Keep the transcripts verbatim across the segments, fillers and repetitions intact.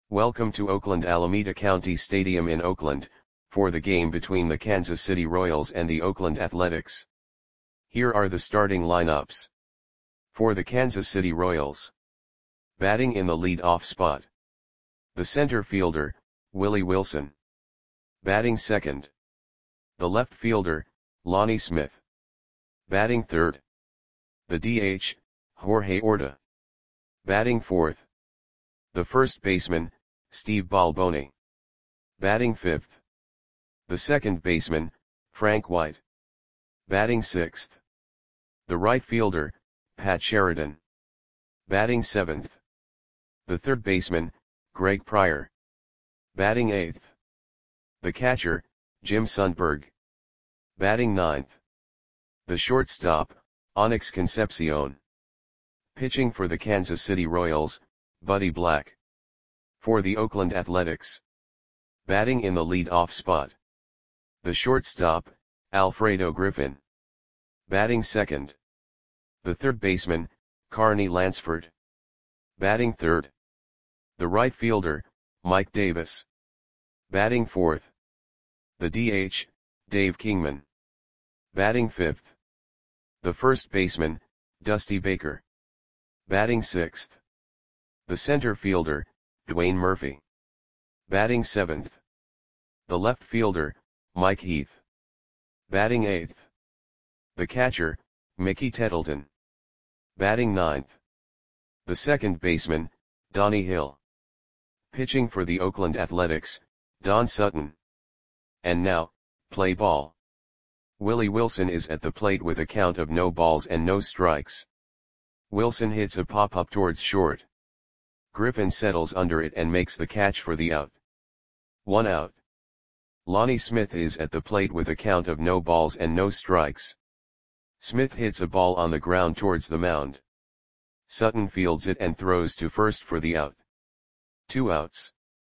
Welcome to Oakland Alameda County Stadium in Oakland, for the game between the Kansas City Royals and the Oakland Athletics. Here are the starting lineups. For the Kansas City Royals. Batting in the lead-off spot. The center fielder, Willie Wilson. Batting second. The left fielder, Lonnie Smith. Batting third. The D H, Jorge Orta. Batting fourth. The first baseman, Steve Balboni. Batting fifth. The second baseman, Frank White. Batting sixth. The right fielder, Pat Sheridan. Batting seventh. The third baseman, Greg Pryor. Batting eighth. The catcher, Jim Sundberg. Batting ninth. The shortstop, Onyx Concepcion. Pitching for the Kansas City Royals, Buddy Black. For the Oakland Athletics. Batting in the lead-off spot. The shortstop, Alfredo Griffin. Batting second. The third baseman, Carney Lansford. Batting third. The right fielder, Mike Davis. Batting fourth. The D H, Dave Kingman. Batting fifth. The first baseman, Dusty Baker. Batting sixth. The center fielder, Dwayne Murphy. Batting seventh. The left fielder, Mike Heath. Batting eighth. The catcher, Mickey Tettleton. Batting ninth. The second baseman, Donnie Hill. Pitching for the Oakland Athletics, Don Sutton. And now, play ball. Willie Wilson is at the plate with a count of no balls and no strikes. Wilson hits a pop-up towards short. Griffin settles under it and makes the catch for the out. One out. Lonnie Smith is at the plate with a count of no balls and no strikes. Smith hits a ball on the ground towards the mound. Sutton fields it and throws to first for the out. Two outs.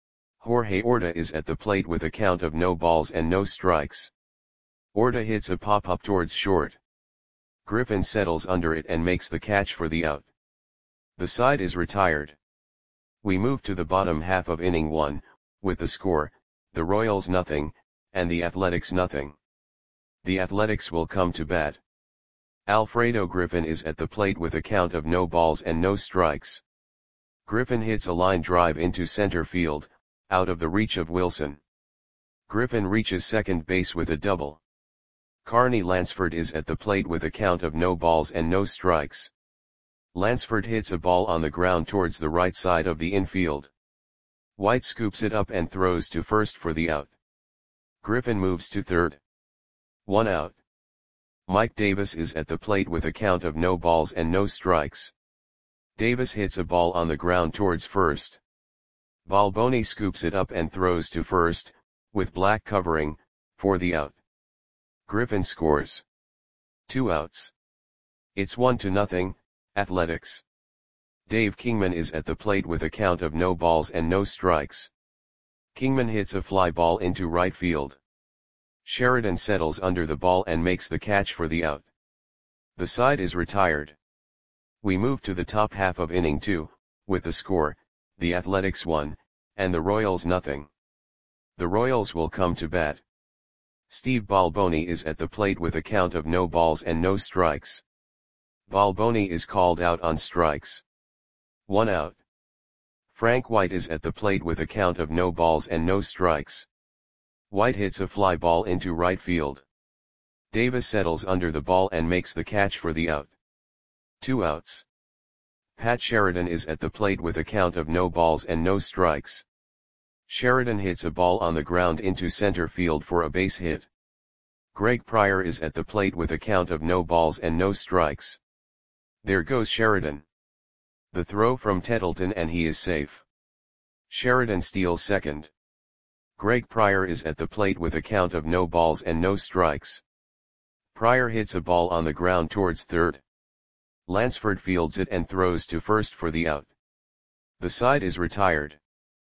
Jorge Orta is at the plate with a count of no balls and no strikes. Orta hits a pop-up towards short. Griffin settles under it and makes the catch for the out. The side is retired. We move to the bottom half of inning one, with the score, the Royals nothing, and the Athletics nothing. The Athletics will come to bat. Alfredo Griffin is at the plate with a count of no balls and no strikes. Griffin hits a line drive into center field, out of the reach of Wilson. Griffin reaches second base with a double. Carney Lansford is at the plate with a count of no balls and no strikes. Lansford hits a ball on the ground towards the right side of the infield. White scoops it up and throws to first for the out. Griffin moves to third. One out. Mike Davis is at the plate with a count of no balls and no strikes. Davis hits a ball on the ground towards first. Balboni scoops it up and throws to first, with Black covering, for the out. Griffin scores. Two outs. It's one to nothing, Athletics. Dave Kingman is at the plate with a count of no balls and no strikes. Kingman hits a fly ball into right field. Sheridan settles under the ball and makes the catch for the out. The side is retired. We move to the top half of inning two, with the score, the Athletics one, and the Royals nothing. The Royals will come to bat. Steve Balboni is at the plate with a count of no balls and no strikes. Balboni is called out on strikes. One out. Frank White is at the plate with a count of no balls and no strikes. White hits a fly ball into right field. Davis settles under the ball and makes the catch for the out. Two outs. Pat Sheridan is at the plate with a count of no balls and no strikes. Sheridan hits a ball on the ground into center field for a base hit. Greg Pryor is at the plate with a count of no balls and no strikes. There goes Sheridan. The throw from Tettleton and he is safe. Sheridan steals second. Greg Pryor is at the plate with a count of no balls and no strikes. Pryor hits a ball on the ground towards third. Lansford fields it and throws to first for the out. The side is retired.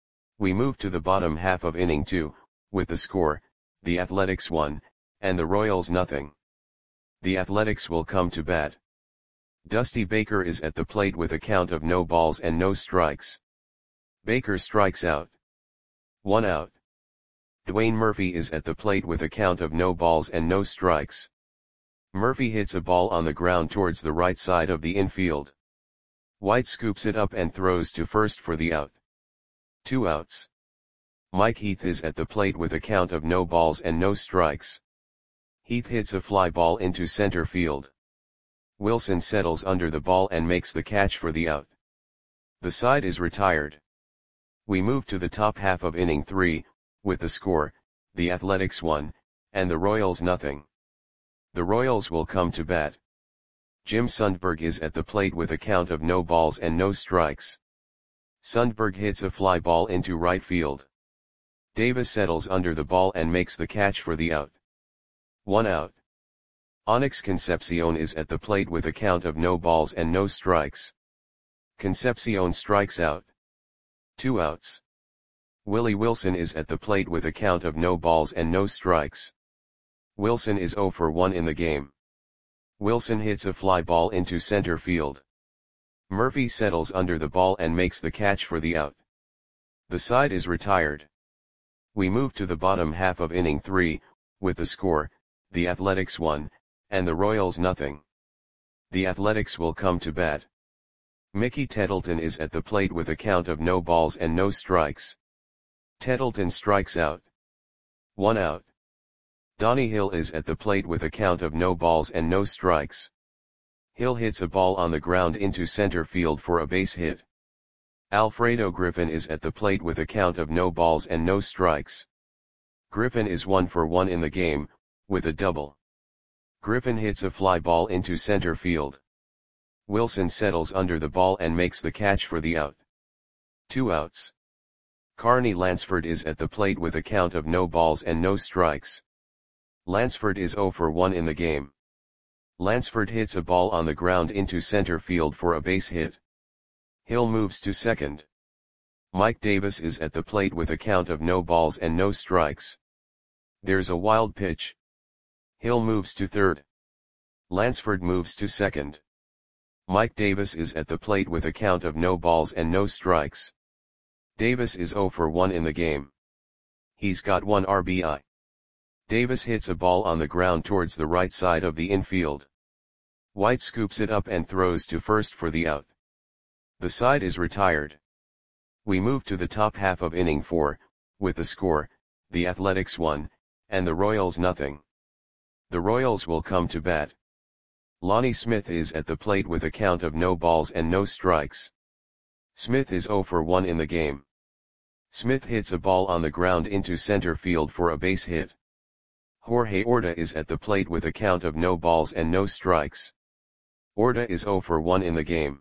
We move to the bottom half of inning two, with the score, the Athletics one, and the Royals nothing. The Athletics will come to bat. Dusty Baker is at the plate with a count of no balls and no strikes. Baker strikes out. One out. Dwayne Murphy is at the plate with a count of no balls and no strikes. Murphy hits a ball on the ground towards the right side of the infield. White scoops it up and throws to first for the out. Two outs. Mike Heath is at the plate with a count of no balls and no strikes. Heath hits a fly ball into center field. Wilson settles under the ball and makes the catch for the out. The side is retired. We move to the top half of inning three, with the score, the Athletics one, and the Royals nothing. The Royals will come to bat. Jim Sundberg is at the plate with a count of no balls and no strikes. Sundberg hits a fly ball into right field. Davis settles under the ball and makes the catch for the out. One out. Onyx Concepcion is at the plate with a count of no balls and no strikes. Concepcion strikes out. Two outs. Willie Wilson is at the plate with a count of no balls and no strikes. Wilson is oh for one in the game. Wilson hits a fly ball into center field. Murphy settles under the ball and makes the catch for the out. The side is retired. We move to the bottom half of inning three, with the score, the Athletics one, and the Royals nothing. The Athletics will come to bat. Mickey Tettleton is at the plate with a count of no balls and no strikes. Tettleton strikes out. One out. Donnie Hill is at the plate with a count of no balls and no strikes. Hill hits a ball on the ground into center field for a base hit. Alfredo Griffin is at the plate with a count of no balls and no strikes. Griffin is one for one in the game, with a double. Griffin hits a fly ball into center field. Wilson settles under the ball and makes the catch for the out. Two outs. Carney Lansford is at the plate with a count of no balls and no strikes. Lansford is oh for one in the game. Lansford hits a ball on the ground into center field for a base hit. Hill moves to second. Mike Davis is at the plate with a count of no balls and no strikes. There's a wild pitch. Hill moves to third. Lansford moves to second. Mike Davis is at the plate with a count of no balls and no strikes. Davis is oh for one in the game. He's got one R B I. Davis hits a ball on the ground towards the right side of the infield. White scoops it up and throws to first for the out. The side is retired. We move to the top half of inning four, with the score, the Athletics one, and the Royals nothing. The Royals will come to bat. Lonnie Smith is at the plate with a count of no balls and no strikes. Smith is oh for one in the game. Smith hits a ball on the ground into center field for a base hit. Jorge Orta is at the plate with a count of no balls and no strikes. Orta is oh for one in the game.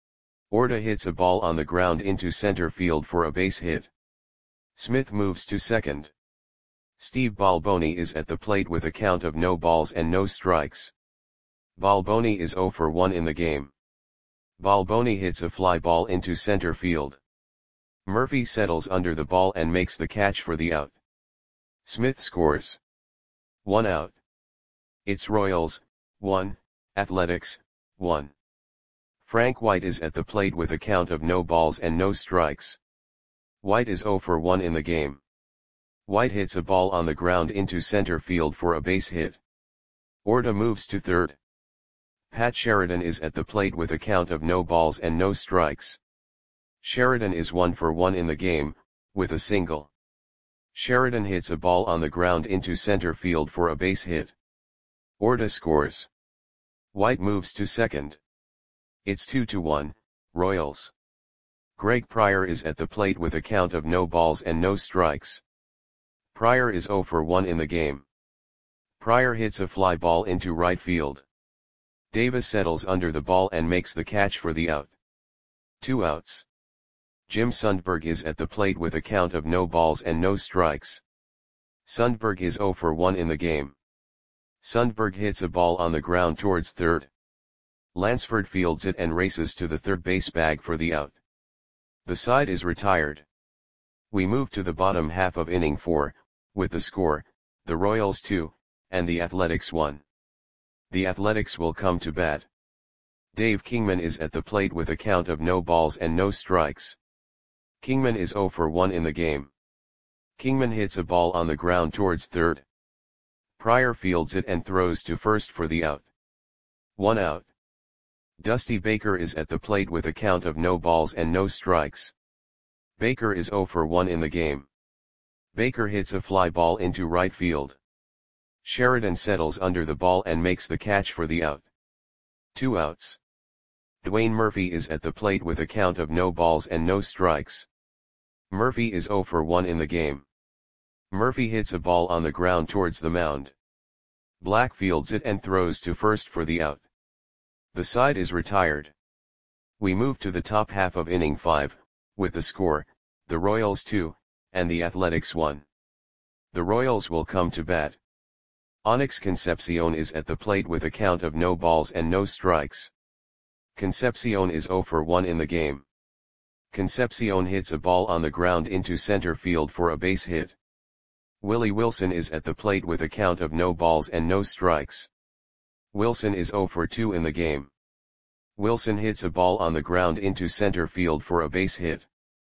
Orta hits a ball on the ground into center field for a base hit. Smith moves to second. Steve Balboni is at the plate with a count of no balls and no strikes. Balboni is oh for one in the game. Balboni hits a fly ball into center field. Murphy settles under the ball and makes the catch for the out. Smith scores. One out. It's Royals, one, Athletics, one. Frank White is at the plate with a count of no balls and no strikes. White is oh for one in the game. White hits a ball on the ground into center field for a base hit. Orta moves to third. Pat Sheridan is at the plate with a count of no balls and no strikes. Sheridan is one for one in the game, with a single. Sheridan hits a ball on the ground into center field for a base hit. Orta scores. White moves to second. It's two to one, Royals. Greg Pryor is at the plate with a count of no balls and no strikes. Pryor is oh for one in the game. Pryor hits a fly ball into right field. Davis settles under the ball and makes the catch for the out. Two outs. Jim Sundberg is at the plate with a count of no balls and no strikes. Sundberg is oh for one in the game. Sundberg hits a ball on the ground towards third. Lansford fields it and races to the third base bag for the out. The side is retired. We move to the bottom half of inning four, with the score, the Royals two, and the Athletics one. The Athletics will come to bat. Dave Kingman is at the plate with a count of no balls and no strikes. Kingman is zero for one in the game. Kingman hits a ball on the ground towards third. Pryor fields it and throws to first for the out. One out. Dusty Baker is at the plate with a count of no balls and no strikes. Baker is zero for one in the game. Baker hits a fly ball into right field. Sheridan settles under the ball and makes the catch for the out. Two outs. Dwayne Murphy is at the plate with a count of no balls and no strikes. Murphy is zero for one in the game. Murphy hits a ball on the ground towards the mound. Black fields it and throws to first for the out. The side is retired. We move to the top half of inning five, with the score, the Royals two, and the Athletics one. The Royals will come to bat. Onyx Concepcion is at the plate with a count of no balls and no strikes. Concepcion is zero for one in the game. Concepcion hits a ball on the ground into center field for a base hit. Willie Wilson is at the plate with a count of no balls and no strikes. Wilson is zero for two in the game. Wilson hits a ball on the ground into center field for a base hit.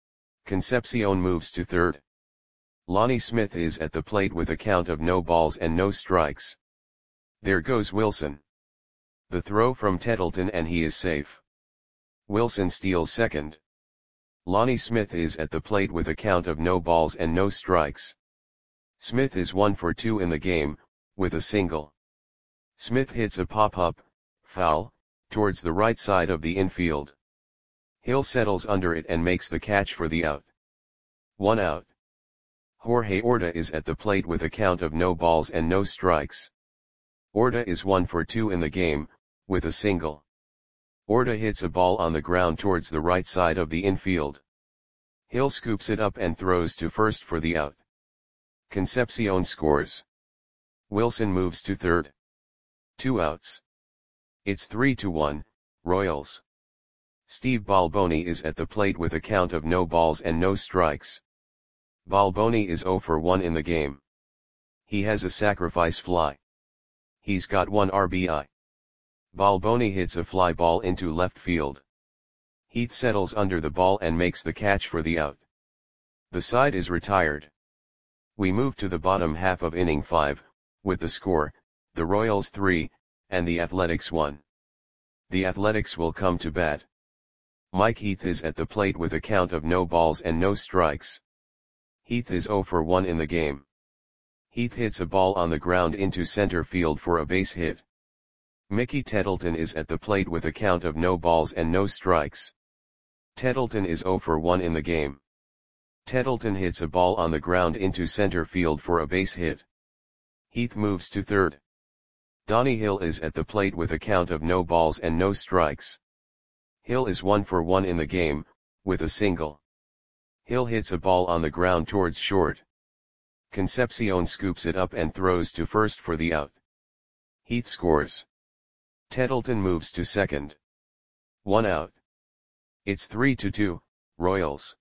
Concepcion moves to third. Lonnie Smith is at the plate with a count of no balls and no strikes. There goes Wilson. The throw from Tettleton and he is safe. Wilson steals second. Lonnie Smith is at the plate with a count of no balls and no strikes. Smith is one for two in the game, with a single. Smith hits a pop-up, foul, towards the right side of the infield. Hill settles under it and makes the catch for the out. One out. Jorge Orta is at the plate with a count of no balls and no strikes. Orta is one for two in the game, with a single. Orta hits a ball on the ground towards the right side of the infield. Hill scoops it up and throws to first for the out. Concepcion scores. Wilson moves to third. Two outs. It's three to one, Royals. Steve Balboni is at the plate with a count of no balls and no strikes. Balboni is zero for one in the game. He has a sacrifice fly. He's got one R B I. Balboni hits a fly ball into left field. Heath settles under the ball and makes the catch for the out. The side is retired. We move to the bottom half of inning five, with the score, the Royals three, and the Athletics one. The Athletics will come to bat. Mike Heath is at the plate with a count of no balls and no strikes. Heath is zero for one in the game. Heath hits a ball on the ground into center field for a base hit. Mickey Tettleton is at the plate with a count of no balls and no strikes. Tettleton is zero for one in the game. Tettleton hits a ball on the ground into center field for a base hit. Heath moves to third. Donnie Hill is at the plate with a count of no balls and no strikes. Hill is one for one in the game, with a single. Hill hits a ball on the ground towards short. Concepcion scoops it up and throws to first for the out. Heath scores. Tettleton moves to second. One out. It's three to two, Royals.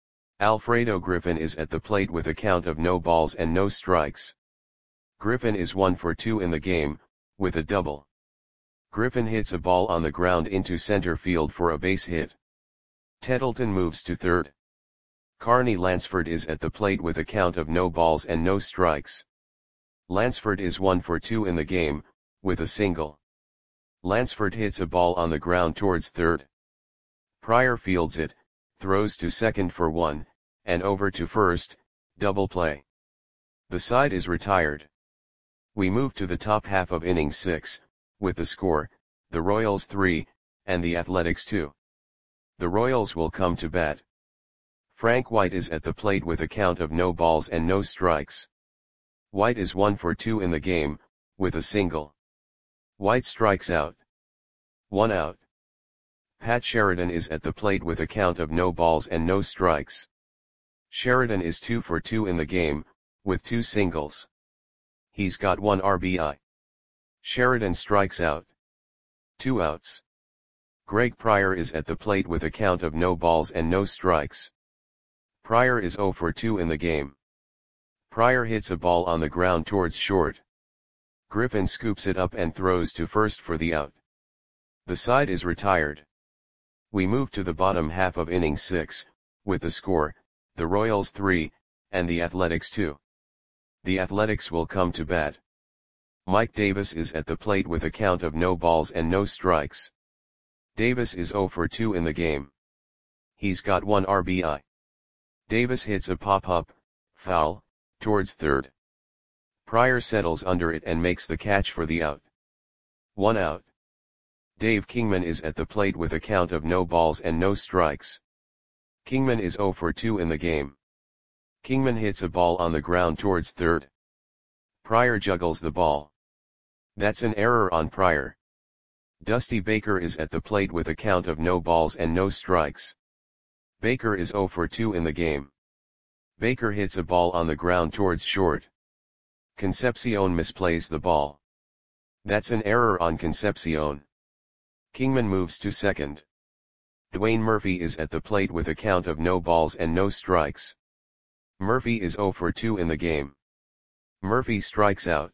Alfredo Griffin is at the plate with a count of no balls and no strikes. Griffin is one for two in the game, with a double. Griffin hits a ball on the ground into center field for a base hit. Tettleton moves to third. Carney Lansford is at the plate with a count of no balls and no strikes. Lansford is one for two in the game, with a single. Lansford hits a ball on the ground towards third. Pryor fields it, throws to second for one, and over to first, double play. The side is retired. We move to the top half of inning six, with the score, the Royals three, and the Athletics two. The Royals will come to bat. Frank White is at the plate with a count of no balls and no strikes. White is one for two in the game, with a single. White strikes out. One out. Pat Sheridan is at the plate with a count of no balls and no strikes. Sheridan is two for two in the game, with two singles. He's got one R B I. Sheridan strikes out. Two outs. Greg Pryor is at the plate with a count of no balls and no strikes. Pryor is zero for two in the game. Pryor hits a ball on the ground towards short. Griffin scoops it up and throws to first for the out. The side is retired. We move to the bottom half of inning six, with the score, the Royals three, and the Athletics two. The Athletics will come to bat. Mike Davis is at the plate with a count of no balls and no strikes. Davis is oh for two in the game. He's got one R B I. Davis hits a pop-up, foul, towards third. Pryor settles under it and makes the catch for the out. One out. Dave Kingman is at the plate with a count of no balls and no strikes. Kingman is oh for two in the game. Kingman hits a ball on the ground towards third. Pryor juggles the ball. That's an error on Pryor. Dusty Baker is at the plate with a count of no balls and no strikes. Baker is oh for two in the game. Baker hits a ball on the ground towards short. Concepcion misplays the ball. That's an error on Concepcion. Kingman moves to second. Dwayne Murphy is at the plate with a count of no balls and no strikes. Murphy is oh for two in the game. Murphy strikes out.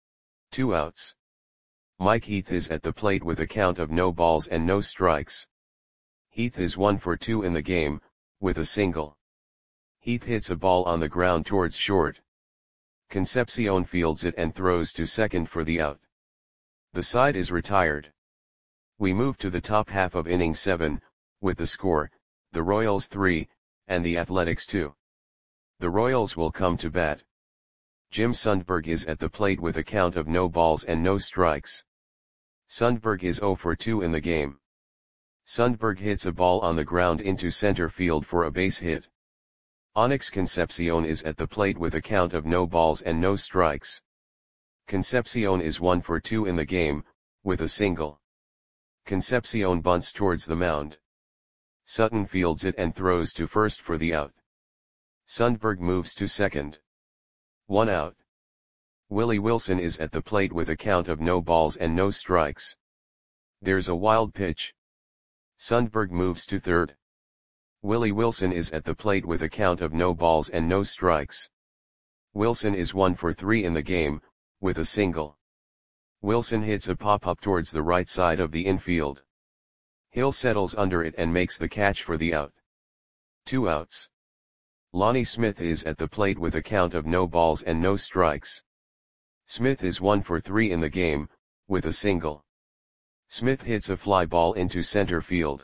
Two outs. Mike Heath is at the plate with a count of no balls and no strikes. Heath is one for two in the game, with a single. Heath hits a ball on the ground towards short. Concepcion fields it and throws to second for the out. The side is retired. We move to the top half of inning seven, with the score, the Royals three, and the Athletics two. The Royals will come to bat. Jim Sundberg is at the plate with a count of no balls and no strikes. Sundberg is oh for two in the game. Sundberg hits a ball on the ground into center field for a base hit. Onyx Concepcion is at the plate with a count of no balls and no strikes. Concepcion is one for two in the game, with a single. Concepcion bunts towards the mound. Sutton fields it and throws to first for the out. Sundberg moves to second. One out. Willie Wilson is at the plate with a count of no balls and no strikes. There's a wild pitch. Sundberg moves to third. Willie Wilson is at the plate with a count of no balls and no strikes. Wilson is one for three in the game, with a single. Wilson hits a pop-up towards the right side of the infield. Hill settles under it and makes the catch for the out. Two outs. Lonnie Smith is at the plate with a count of no balls and no strikes. Smith is one for three in the game, with a single. Smith hits a fly ball into center field.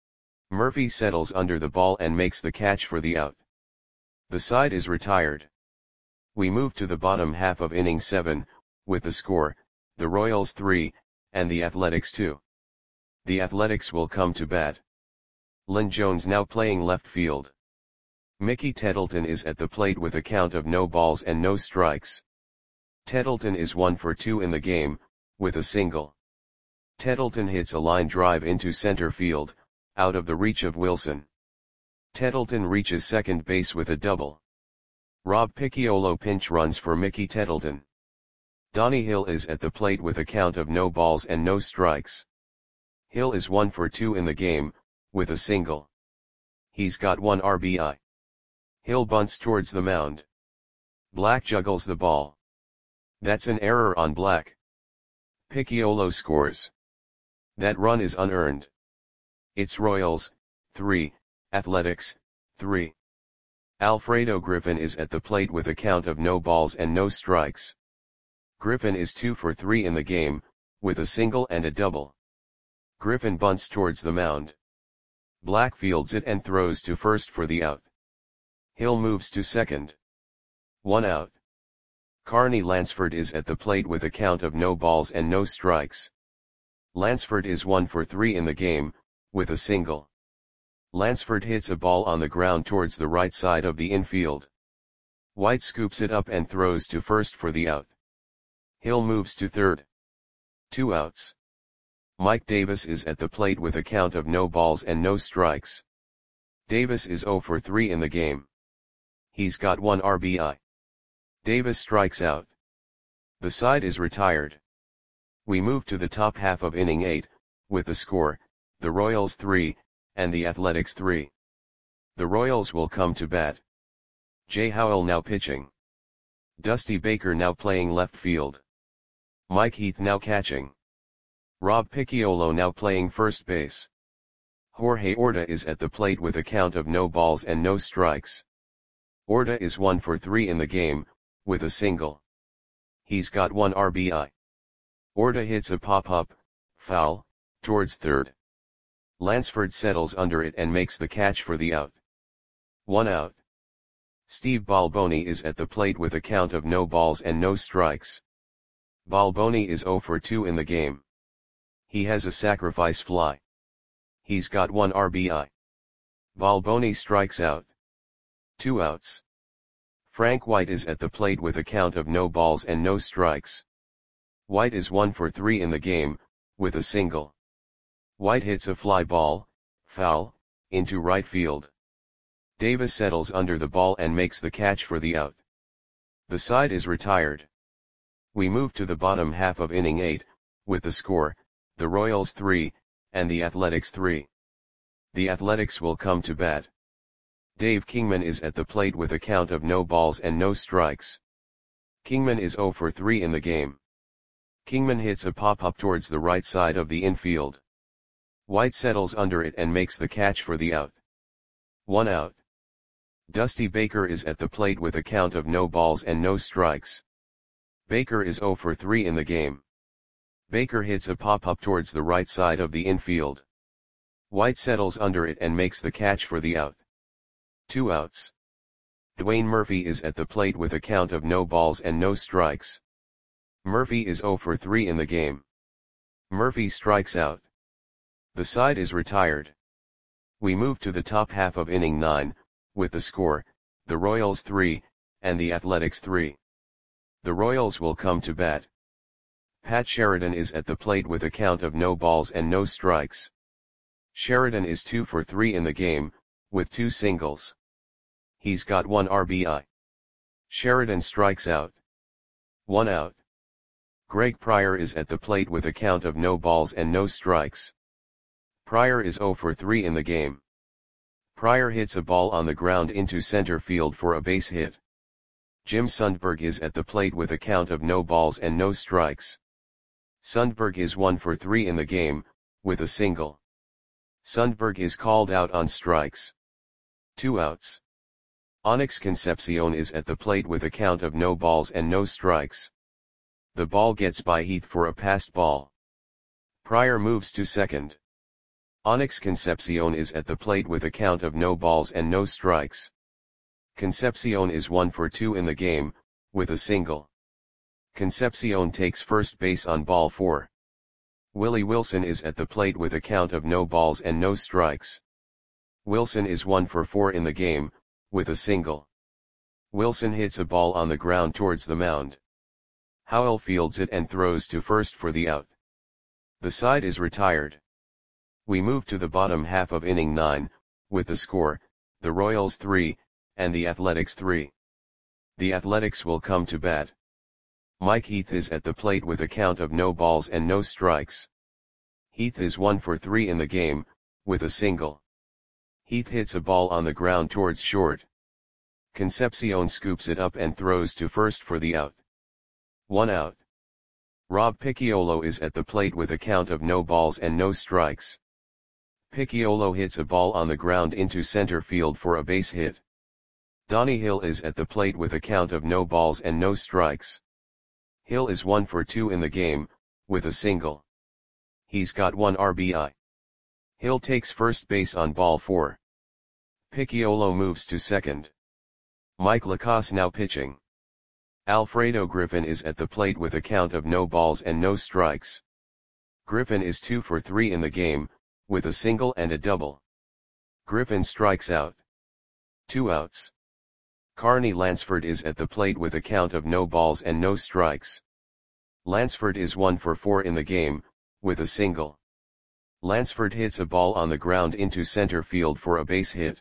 Murphy settles under the ball and makes the catch for the out. The side is retired. We move to the bottom half of inning seven, with the score, the Royals three, and the Athletics two. The Athletics will come to bat. Lynn Jones now playing left field. Mickey Tettleton is at the plate with a count of no balls and no strikes. Tettleton is one for two in the game, with a single. Tettleton hits a line drive into center field, out of the reach of Wilson. Tettleton reaches second base with a double. Rob Picciolo pinch runs for Mickey Tettleton. Donnie Hill is at the plate with a count of no balls and no strikes. Hill is one for two in the game, with a single. He's got one R B I. Hill bunts towards the mound. Black juggles the ball. That's an error on Black. Picciolo scores. That run is unearned. It's Royals, three, Athletics, three. Alfredo Griffin is at the plate with a count of no balls and no strikes. Griffin is two for three in the game, with a single and a double. Griffin bunts towards the mound. Black fields it and throws to first for the out. Hill moves to second. One out. Carney Lansford is at the plate with a count of no balls and no strikes. Lansford is one for three in the game, with a single. Lansford hits a ball on the ground towards the right side of the infield. White scoops it up and throws to first for the out. Hill moves to third. Two outs. Mike Davis is at the plate with a count of no balls and no strikes. Davis is oh for three in the game. He's got one R B I. Davis strikes out. The side is retired. We move to the top half of inning eight, with the score, the Royals three, and the Athletics three. The Royals will come to bat. Jay Howell now pitching. Dusty Baker now playing left field. Mike Heath now catching. Rob Picciolo now playing first base. Jorge Orta is at the plate with a count of no balls and no strikes. Orta is one for three in the game, with a single. He's got one R B I. Orta hits a pop-up, foul, towards third. Lansford settles under it and makes the catch for the out. One out. Steve Balboni is at the plate with a count of no balls and no strikes. Balboni is zero for two in the game. He has a sacrifice fly. He's got one R B I. Balboni strikes out. Two outs. Frank White is at the plate with a count of no balls and no strikes. White is one for three in the game, with a single. White hits a fly ball, foul, into right field. Davis settles under the ball and makes the catch for the out. The side is retired. We move to the bottom half of inning eight, with the score, the Royals three, and the Athletics three. The Athletics will come to bat. Dave Kingman is at the plate with a count of no balls and no strikes. Kingman is zero for three in the game. Kingman hits a pop-up towards the right side of the infield. White settles under it and makes the catch for the out. One out. Dusty Baker is at the plate with a count of no balls and no strikes. Baker is zero for three in the game. Baker hits a pop-up towards the right side of the infield. White settles under it and makes the catch for the out. Two outs. Dwayne Murphy is at the plate with a count of no balls and no strikes. Murphy is zero for three in the game. Murphy strikes out. The side is retired. We move to the top half of inning nine, with the score, the Royals three, and the Athletics three. The Royals will come to bat. Pat Sheridan is at the plate with a count of no balls and no strikes. Sheridan is two for three in the game, with two singles. He's got one R B I. Sheridan strikes out. One out. Greg Pryor is at the plate with a count of no balls and no strikes. Pryor is zero for three in the game. Pryor hits a ball on the ground into center field for a base hit. Jim Sundberg is at the plate with a count of no balls and no strikes. Sundberg is one for three in the game, with a single. Sundberg is called out on strikes. Two outs. Onyx Concepcion is at the plate with a count of no balls and no strikes. The ball gets by Heath for a passed ball. Pryor moves to second. Onyx Concepcion is at the plate with a count of no balls and no strikes. Concepcion is one for two in the game, with a single. Concepcion takes first base on ball four. Willie Wilson is at the plate with a count of no balls and no strikes. Wilson is one for four in the game, with a single. Wilson hits a ball on the ground towards the mound. Howell fields it and throws to first for the out. The side is retired. We move to the bottom half of inning nine, with the score, the Royals three, and the Athletics three. The Athletics will come to bat. Mike Heath is at the plate with a count of no balls and no strikes. Heath is one for three in the game, with a single. Heath hits a ball on the ground towards short. Concepcion scoops it up and throws to first for the out. One out. Rob Picciolo is at the plate with a count of no balls and no strikes. Picciolo hits a ball on the ground into center field for a base hit. Donnie Hill is at the plate with a count of no balls and no strikes. Hill is one for two in the game, with a single. He's got one R B I. Hill takes first base on ball four. Picciolo moves to second. Mike Lacasse now pitching. Alfredo Griffin is at the plate with a count of no balls and no strikes. Griffin is two for three in the game, with a single and a double. Griffin strikes out. Two outs. Carney Lansford is at the plate with a count of no balls and no strikes. Lansford is one for four in the game, with a single. Lansford hits a ball on the ground into center field for a base hit.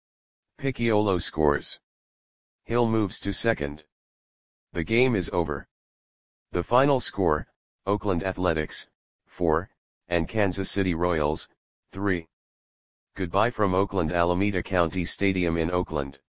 Picciolo scores. Hill moves to second. The game is over. The final score, Oakland Athletics, four, and Kansas City Royals, three. Goodbye from Oakland Alameda County Stadium in Oakland.